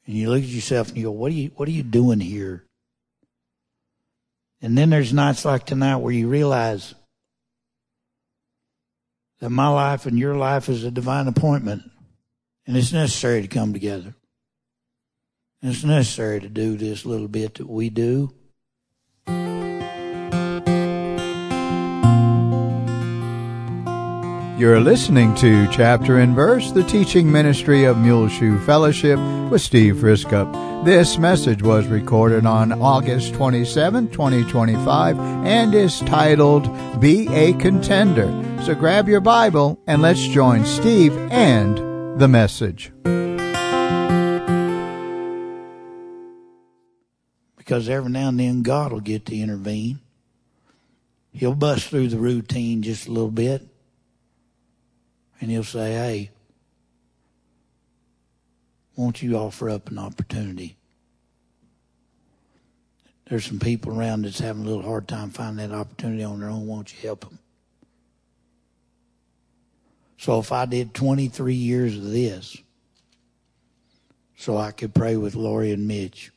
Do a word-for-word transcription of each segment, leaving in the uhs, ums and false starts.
And you look at yourself and you go, what are you, what are you doing here? And then there's nights like tonight where you realize that my life and your life is a divine appointment. And it's necessary to come together. And it's necessary to do this little bit that we do. You're listening to Chapter and Verse, the teaching ministry of Muleshoe Fellowship with Steve Friskup. This message was recorded on August twenty-seventh, twenty twenty-five, and is titled, Be a Contender. So grab your Bible and let's join Steve and the message. Because every now and then God will get to intervene. He'll bust through the routine just a little bit. And he'll say, hey, won't you offer up an opportunity? There's some people around that's having a little hard time finding that opportunity on their own. Won't you help them? So if I did twenty-three years of this so I could pray with Lori and Mitch,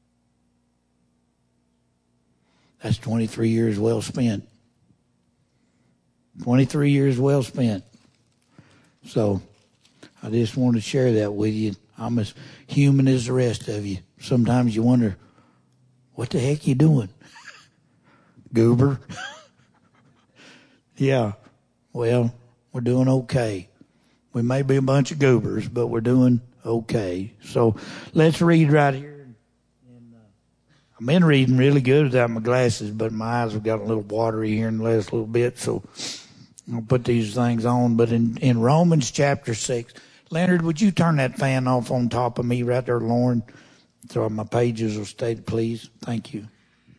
that's twenty-three years well spent. twenty-three years well spent. So I just wanted to share that with you. I'm as human as the rest of you. Sometimes you wonder, what the heck you doing? Goober. Yeah, well, we're doing okay. We may be a bunch of goobers, but we're doing okay. So let's read right here. And, uh, I've been reading really good without my glasses, but my eyes have gotten a little watery here in the last little bit, so I'll put these things on. But in, in Romans chapter six, Leonard, would you turn that fan off on top of me right there, Lauren, so my pages will stay, please? Thank you.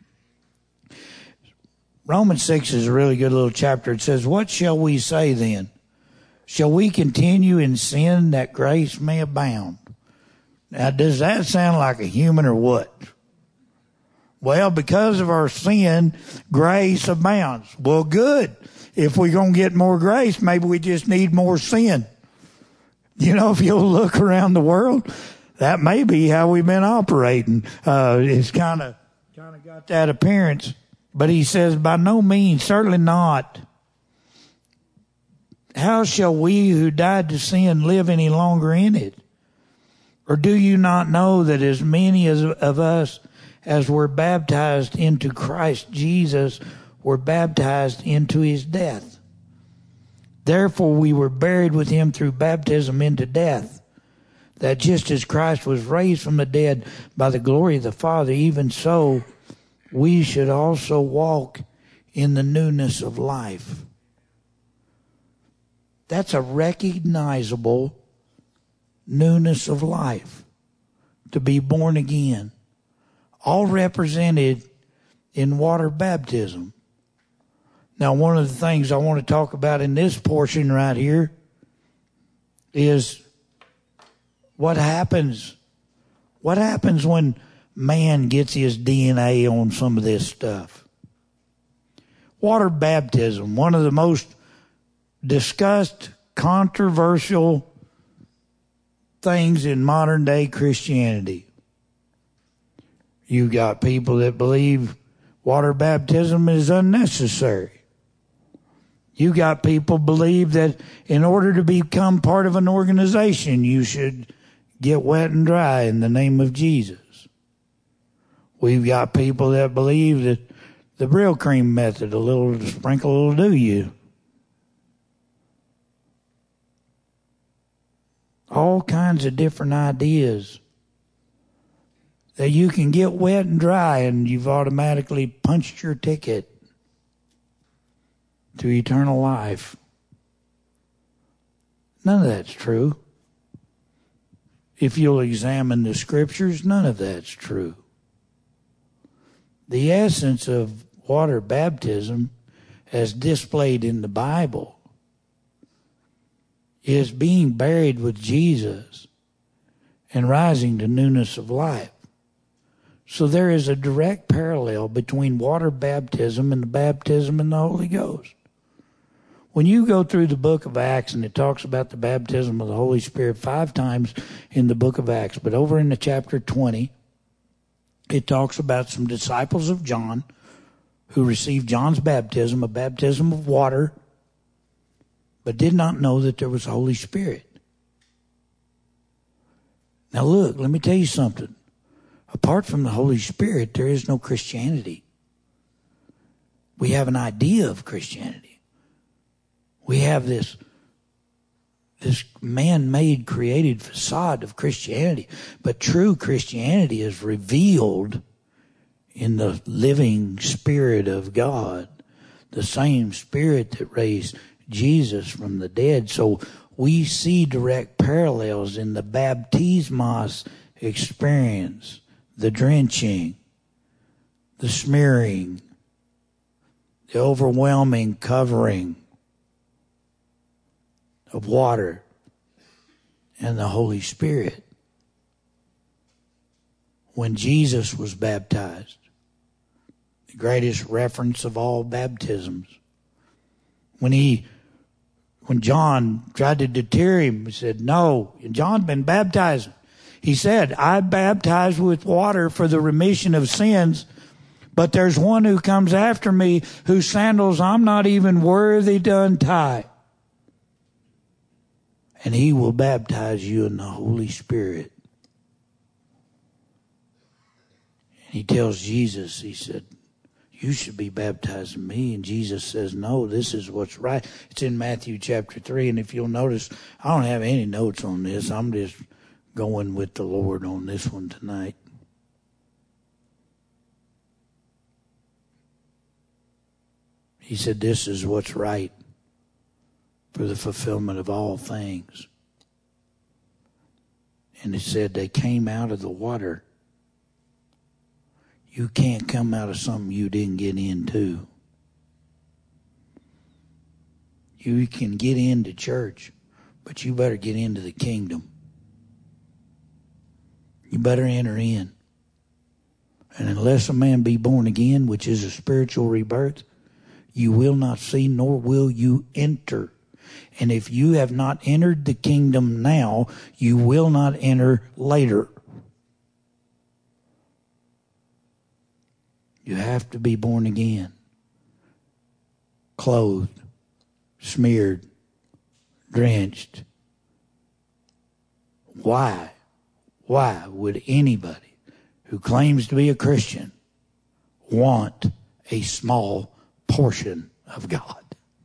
Romans six is a really good little chapter. It says, what shall we say then? Shall we continue in sin that grace may abound? Now, does that sound like a human or what? Well, because of our sin, grace abounds. Well, good. If we're going to get more grace, maybe we just need more sin. You know, if you'll look around the world, that may be how we've been operating. Uh, it's kind of kind of got that appearance. But he says, by no means, certainly not. How shall we who died to sin live any longer in it? Or do you not know that as many as of us as were baptized into Christ Jesus were baptized into his death? Therefore we were buried with him through baptism into death, that just as Christ was raised from the dead by the glory of the Father, even so we should also walk in the newness of life. That's a recognizable newness of life, to be born again, all represented in water baptism. Now, one of the things I want to talk about in this portion right here is what happens. What happens when man gets his D N A on some of this stuff? Water baptism, one of the most discussed, controversial things in modern day Christianity. You got people that believe water baptism is unnecessary. You got people believe that in order to become part of an organization, you should get wet and dry in the name of Jesus. We've got people that believe that the Brill Cream method, a little sprinkle will do you. All kinds of different ideas that you can get wet and dry and you've automatically punched your ticket to eternal life. None of that's true. If you'll examine the scriptures, none of that's true. The essence of water baptism, as displayed in the Bible, is being buried with Jesus and rising to newness of life. So there is a direct parallel between water baptism and the baptism in the Holy Ghost. When you go through the book of Acts, and it talks about the baptism of the Holy Spirit five times in the book of Acts, but over in the chapter twenty, it talks about some disciples of John who received John's baptism, a baptism of water, but did not know that there was the Holy Spirit. Now look, let me tell you something. Apart from the Holy Spirit, there is no Christianity. We have an idea of Christianity. We have this, this man-made, created facade of Christianity. But true Christianity is revealed in the living Spirit of God, the same Spirit that raised Jesus from the dead. So we see direct parallels in the baptismos experience, the drenching, the smearing, the overwhelming covering of water and the Holy Spirit. When Jesus was baptized, the greatest reference of all baptisms, when he, when John tried to deter him, he said, no, John's been baptized. He said, I baptize with water for the remission of sins, but there's one who comes after me whose sandals I'm not even worthy to untie. And he will baptize you in the Holy Spirit. And he tells Jesus, he said, you should be baptizing me. And Jesus says, no, this is what's right. It's in Matthew chapter three. And if you'll notice, I don't have any notes on this. I'm just going with the Lord on this one tonight. He said, this is what's right for the fulfillment of all things. And it said they came out of the water. You can't come out of something you didn't get into. You can get into church, but you better get into the kingdom. You better enter in. And unless a man be born again, which is a spiritual rebirth, you will not see, nor will you enter. And if you have not entered the kingdom now, you will not enter later. You have to be born again, clothed, smeared, drenched. Why? Why would anybody who claims to be a Christian want a small portion of God?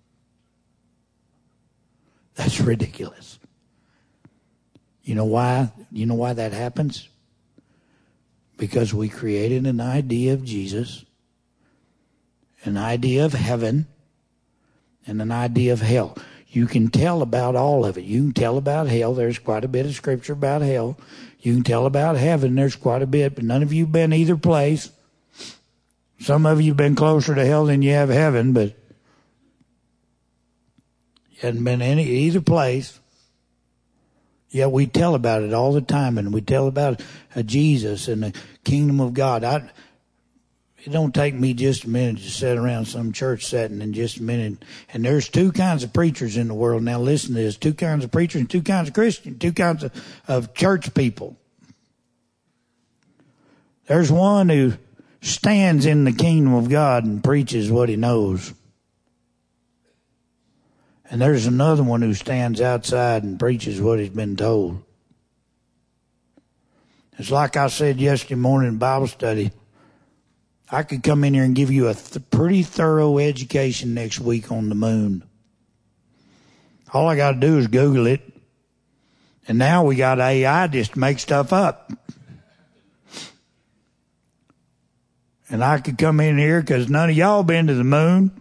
That's ridiculous. You know why? You know why that happens? Because we created an idea of Jesus, an idea of heaven, and an idea of hell. You can tell about all of it. You can tell about hell. There's quite a bit of scripture about hell. You can tell about heaven. There's quite a bit, but none of you have been either place. Some of you have been closer to hell than you have heaven, but you haven't been in either place. Yet we tell about it all the time, and we tell about uh, Jesus and the kingdom of God. I, it don't take me just a minute to sit around some church setting in just a minute. And there's two kinds of preachers in the world. Now listen to this. Two kinds of preachers and two kinds of Christians, two kinds of, of church people. There's one who stands in the kingdom of God and preaches what he knows. And there's another one who stands outside and preaches what he's been told. It's like I said yesterday morning in Bible study. I could come in here and give you a th- pretty thorough education next week on the moon. All I got to do is Google it. And now we got A I just to make stuff up. And I could come in here because none of y'all been to the moon.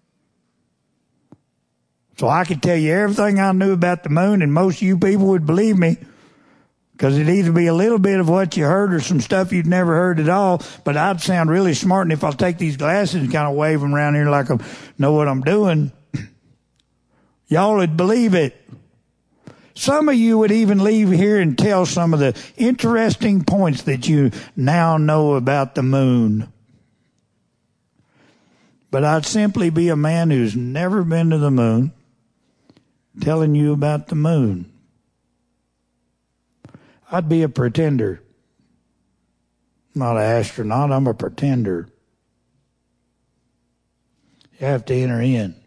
So I could tell you everything I knew about the moon, and most of you people would believe me, because it'd either be a little bit of what you heard or some stuff you'd never heard at all. But I'd sound really smart, and if I'll take these glasses and kind of wave them around here like I know what I'm doing, y'all would believe it. Some of you would even leave here and tell some of the interesting points that you now know about the moon. But I'd simply be a man who's never been to the moon, telling you about the moon. I'd be a pretender. Not an astronaut, I'm a pretender. You have to enter in.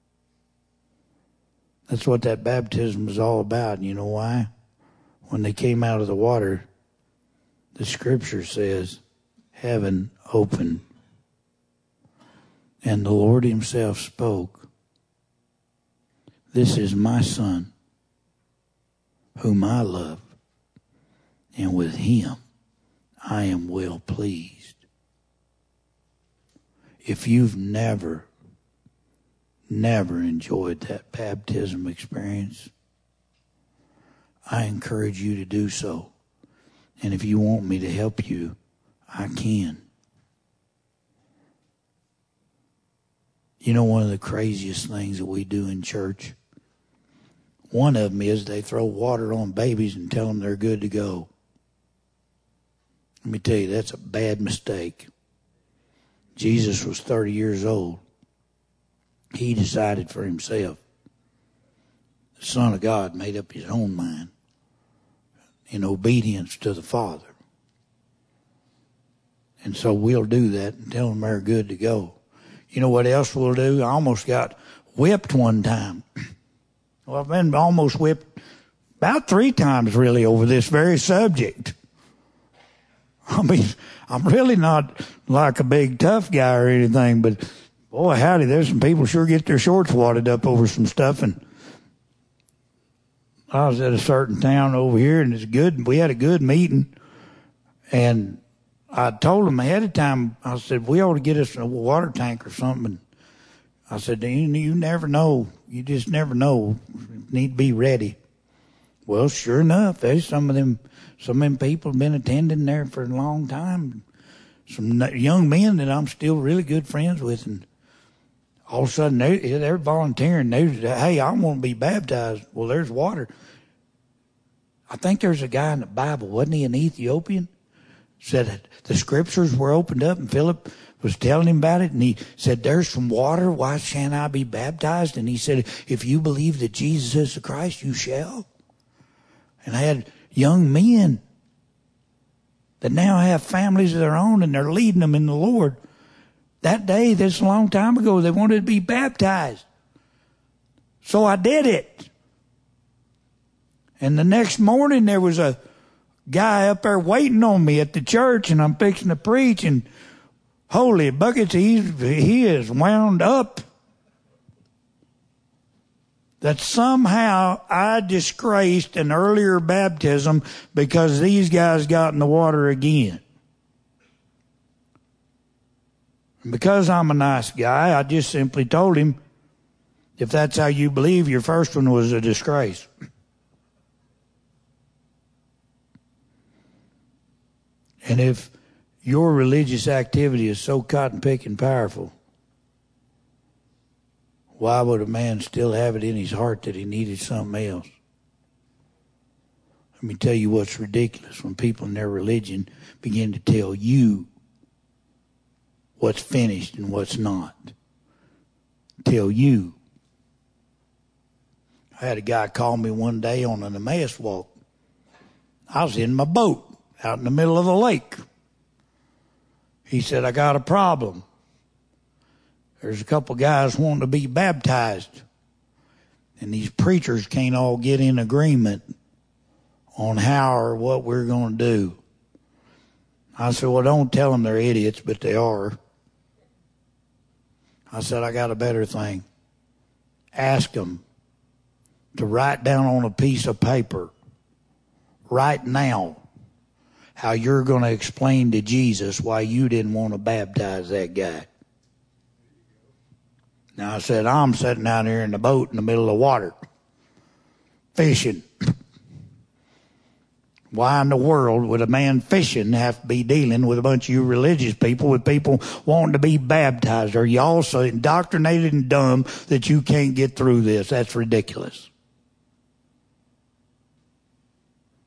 That's what that baptism is all about. You know why? When they came out of the water, the scripture says, heaven opened. And the Lord himself spoke. This is my son, whom I love, and with him I am well pleased. If you've never, never enjoyed that baptism experience, I encourage you to do so. And if you want me to help you, I can. You know, one of the craziest things that we do in church, one of them is they throw water on babies and tell them they're good to go. Let me tell you, that's a bad mistake. Jesus was thirty years old. He decided for himself. The Son of God made up his own mind in obedience to the Father. And so we'll do that and tell them they're good to go. You know what else we'll do? I almost got whipped one time. Well, I've been almost whipped about three times really over this very subject. I mean, I'm really not like a big tough guy or anything, but boy, howdy, there's some people sure get their shorts wadded up over some stuff. And I was at a certain town over here, and it's good. We had a good meeting, and I told them ahead of time, I said, we ought to get us a water tank or something. And I said, you, you never know. You just never know. You need to be ready. Well, sure enough, there's some of them, some of them people have been attending there for a long time. Some young men that I'm still really good friends with. And all of a sudden, they, they're volunteering. They're, hey, I want to be baptized. Well, there's water. I think there's a guy in the Bible, wasn't he, an Ethiopian? Said the scriptures were opened up and Philip was telling him about it, and he said, there's some water, why shan't I be baptized? And he said, if you believe that Jesus is the Christ, you shall. And I had young men that now have families of their own, and they're leading them in the Lord. That day, this a long time ago, they wanted to be baptized. So I did it. And the next morning there was a guy up there waiting on me at the church, and I'm fixing to preach, and holy buckets, he's, he is wound up that somehow I disgraced an earlier baptism because these guys got in the water again. And because I'm a nice guy, I just simply told him, if that's how you believe, your first one was a disgrace. And if your religious activity is so cotton-picking powerful, why would a man still have it in his heart that he needed something else? Let me tell you what's ridiculous. When people in their religion begin to tell you what's finished and what's not. Tell you. I had a guy call me one day on an Emmaus walk. I was in my boat out in the middle of the lake. He said, I got a problem. There's a couple guys wanting to be baptized, and these preachers can't all get in agreement on how or what we're going to do. I said, well, don't tell them they're idiots, but they are. I said, I got a better thing. Ask them to write down on a piece of paper right now how you're going to explain to Jesus why you didn't want to baptize that guy. Now, I said, I'm sitting out here in the boat in the middle of water, fishing. Why in the world would a man fishing have to be dealing with a bunch of you religious people, with people wanting to be baptized? Are you all so indoctrinated and dumb that you can't get through this? That's ridiculous.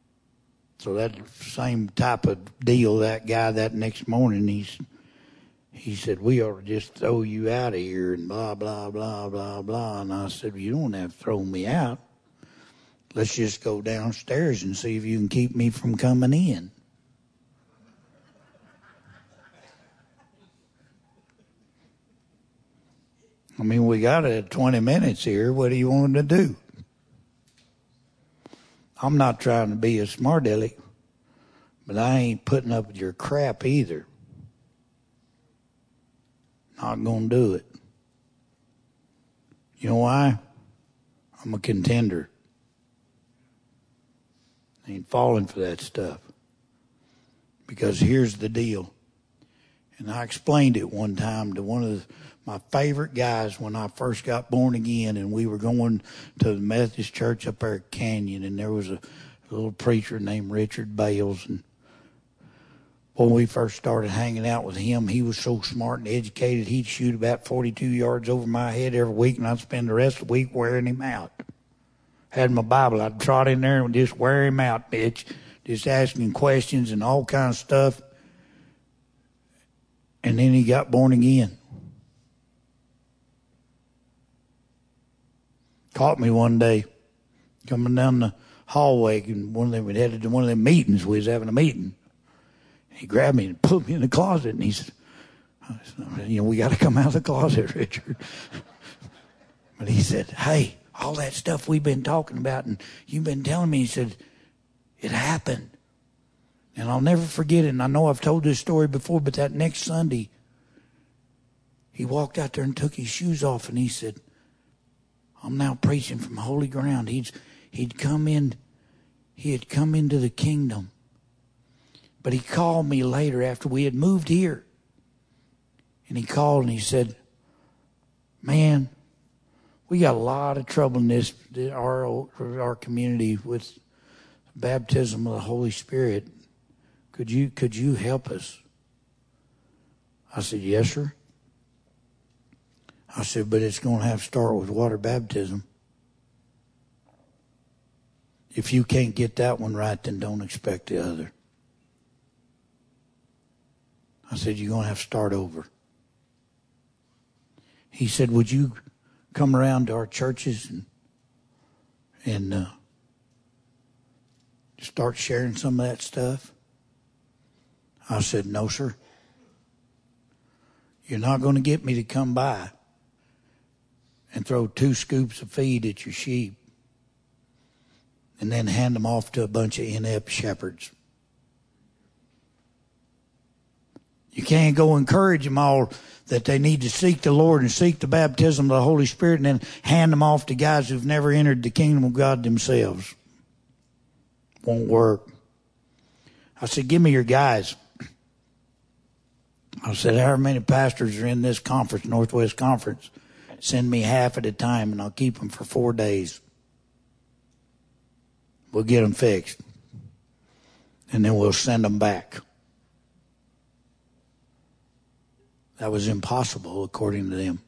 So that same type of deal, that guy that next morning, he's he said, we ought to just throw you out of here and blah, blah, blah, blah, blah. And I said, well, you don't have to throw me out. Let's just go downstairs and see if you can keep me from coming in. I mean, we got it at twenty minutes here. What do you want to do? I'm not trying to be a smart aleck, but I ain't putting up with your crap either. Not going to do it. You know why? I'm a contender. I ain't falling for that stuff. Because here's the deal. And I explained it one time to one of the, my favorite guys when I first got born again, and we were going to the Methodist church up there at Canyon, and there was a, a little preacher named Richard Bales. And when we first started hanging out with him, he was so smart and educated, he'd shoot about forty-two yards over my head every week, and I'd spend the rest of the week wearing him out. Had my Bible, I'd trot in there and just wear him out, bitch. Just asking questions and all kinds of stuff. And then he got born again. Caught me one day coming down the hallway, and one of them, we headed to one of them meetings. We was having a meeting. He grabbed me and put me in the closet, and he said, you know, we got to come out of the closet, Richard. But he said, hey, all that stuff we've been talking about and you've been telling me, he said, it happened. And I'll never forget it. And I know I've told this story before, but that next Sunday, he walked out there and took his shoes off, and he said, I'm now preaching from holy ground. He'd, he'd come in, he had come into the kingdom. But he called me later after we had moved here. And he called and he said, man, we got a lot of trouble in this, our, our community with baptism of the Holy Spirit. Could you, could you help us? I said, yes, sir. I said, but it's going to have to start with water baptism. If you can't get that one right, then don't expect the other. I said, you're going to have to start over. He said, would you come around to our churches and, and uh, start sharing some of that stuff? I said, no, sir. You're not going to get me to come by and throw two scoops of feed at your sheep and then hand them off to a bunch of inept shepherds. You can't go encourage them all that they need to seek the Lord and seek the baptism of the Holy Spirit and then hand them off to guys who've never entered the kingdom of God themselves. Won't work. I said, give me your guys. I said, however many pastors are in this conference, Northwest Conference, send me half at a time and I'll keep them for four days. We'll get them fixed. And then we'll send them back. That was impossible according to them.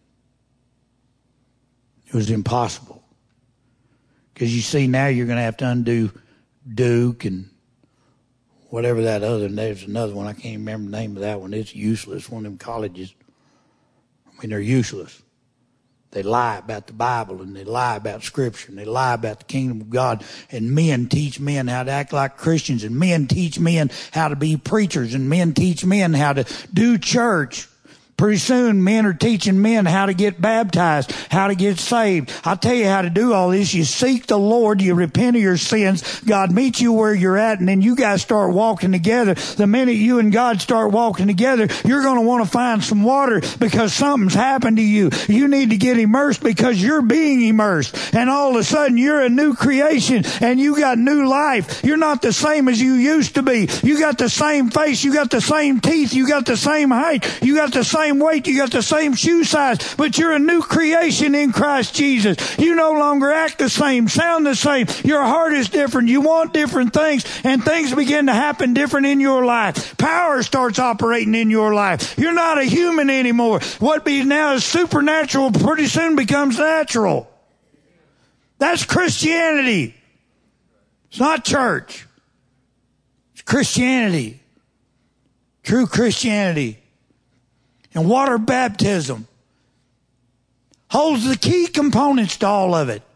It was impossible. Because you see, now you're going to have to undo Duke and whatever that other, there's another one, I can't remember the name of that one. It's useless, one of them colleges. I mean, they're useless. They lie about the Bible, and they lie about Scripture, and they lie about the kingdom of God. And men teach men how to act like Christians, and men teach men how to be preachers, and men teach men how to do church. Pretty soon, men are teaching men how to get baptized, how to get saved. I'll tell you how to do all this. You seek the Lord, you repent of your sins, God meets you where you're at, and then you guys start walking together. The minute you and God start walking together, you're going to want to find some water because something's happened to you. You need to get immersed because you're being immersed. And all of a sudden, you're a new creation, and you got new life. You're not the same as you used to be. You got the same face, you got the same teeth, you got the same height, you got the same weight, you got the same shoe size, but you're a new creation in Christ Jesus. You no longer act the same, sound the same. Your heart is different. You want different things, and things begin to happen different in your life. Power starts operating in your life. You're not a human anymore. What be now is supernatural pretty soon becomes natural. That's Christianity. It's not church. It's Christianity. True Christianity. And water baptism holds the key components to all of it.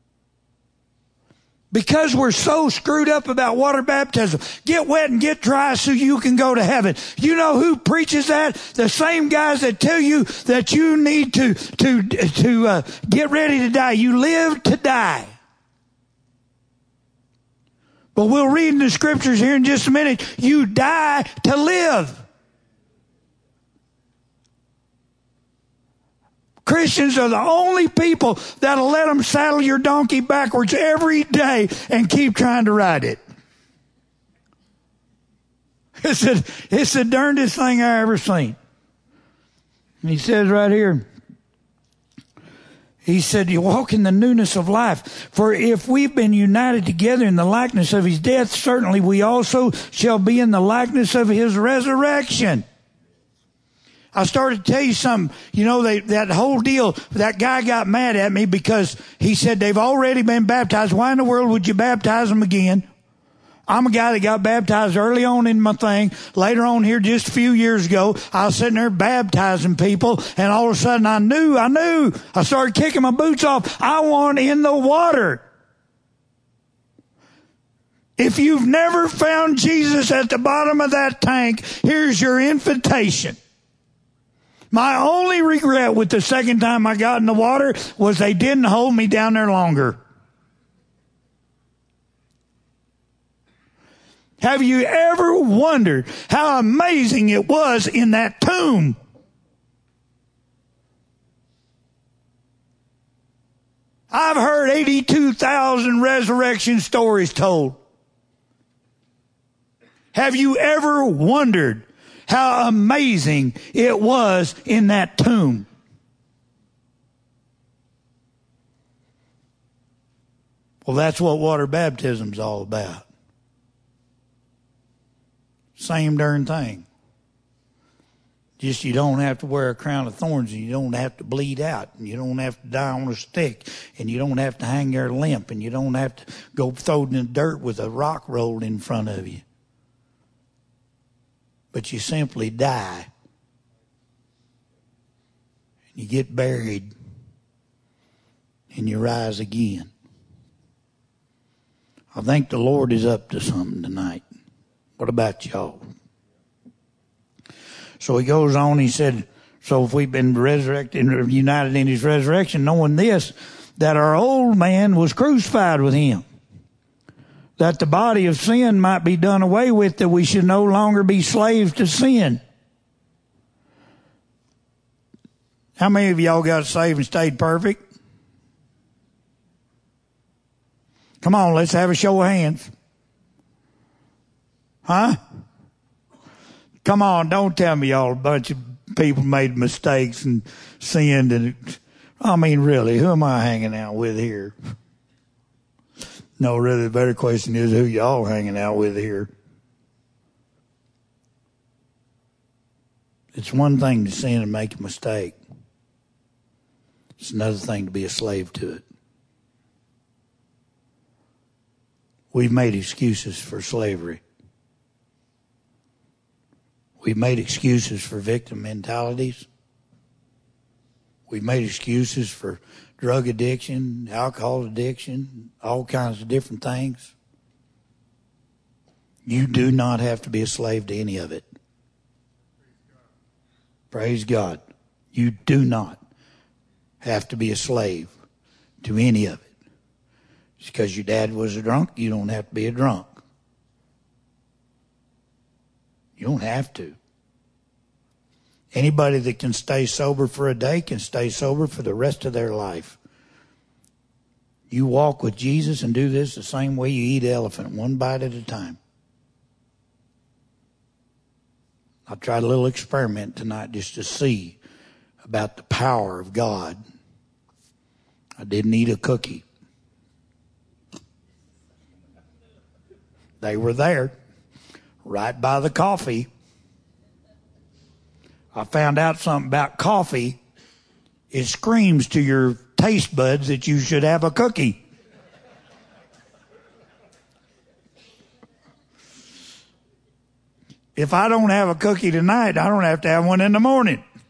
Because we're so screwed up about water baptism. Get wet and get dry so you can go to heaven. You know who preaches that? The same guys that tell you that you need to, to, to uh, get ready to die. You live to die. But we'll read in the scriptures here in just a minute. You die to live. Christians are the only people that'll let them saddle your donkey backwards every day and keep trying to ride it. It's the, it's the darndest thing I ever seen. And he says right here, he said, you walk in the newness of life. For if we've been united together in the likeness of his death, certainly we also shall be in the likeness of his resurrection. I started to tell you something. You know, they, that whole deal, that guy got mad at me because he said they've already been baptized. Why in the world would you baptize them again? I'm a guy that got baptized early on in my thing. Later on here, just a few years ago, I was sitting there baptizing people, and all of a sudden I knew, I knew. I started kicking my boots off. I want in the water. If you've never found Jesus at the bottom of that tank, here's your invitation. My only regret with the second time I got in the water was they didn't hold me down there longer. Have you ever wondered how amazing it was in that tomb? I've heard eighty-two thousand resurrection stories told. Have you ever wondered how amazing it was in that tomb? Well, that's what water baptism's all about. Same darn thing. Just you don't have to wear a crown of thorns, and you don't have to bleed out, and you don't have to die on a stick, and you don't have to hang there limp, and you don't have to go throw in the dirt with a rock rolled in front of you. But you simply die. And you get buried. And you rise again. I think the Lord is up to something tonight. What about y'all? So he goes on, he said, so if we've been resurrected and united in his resurrection, knowing this, that our old man was crucified with him, that the body of sin might be done away with, that we should no longer be slaves to sin. How many of y'all got saved and stayed perfect? Come on, let's have a show of hands. Huh? Come on, don't tell me y'all a bunch of people made mistakes and sinned. And I mean, really, who am I hanging out with here? No, really, the better question is who y'all hanging out with here. It's one thing to sin and make a mistake. It's another thing to be a slave to it. We've made excuses for slavery. We've made excuses for victim mentalities. We've made excuses for drug addiction, alcohol addiction, all kinds of different things. You do not have to be a slave to any of it. Praise God. You do not have to be a slave to any of it. Just because your dad was a drunk, you don't have to be a drunk. You don't have to. Anybody that can stay sober for a day can stay sober for the rest of their life. You walk with Jesus and do this the same way you eat elephant, one bite at a time. I tried a little experiment tonight just to see about the power of God. I didn't eat a cookie. They were there, right by the coffee. I found out something about coffee. It screams to your taste buds that you should have a cookie. If I don't have a cookie tonight, I don't have to have one in the morning.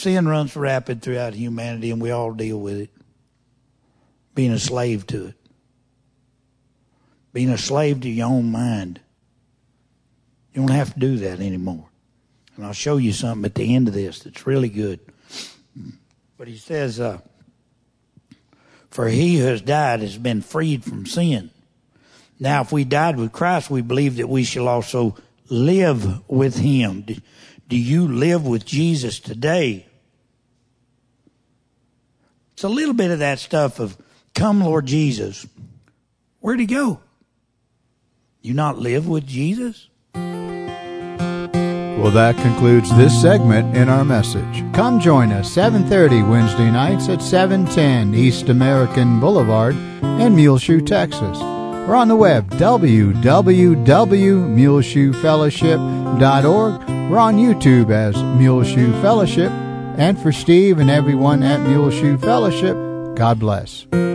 sin runs rapid throughout humanity, and we all deal with it. Being a slave to it. Being a slave to your own mind. You don't have to do that anymore. And I'll show you something at the end of this that's really good. But he says, uh, for he who has died has been freed from sin. Now, if we died with Christ, we believe that we shall also live with him. Do, do you live with Jesus today? It's a little bit of that stuff of, come, Lord Jesus. Where'd he go? You not live with Jesus? Well, that concludes this segment in our message. Come join us seven thirty Wednesday nights at seven ten East American Boulevard in Muleshoe, Texas. We're on the web, w w w dot muleshoe fellowship dot org. We're on YouTube as Muleshoe Fellowship. And for Steve and everyone at Muleshoe Fellowship, God bless.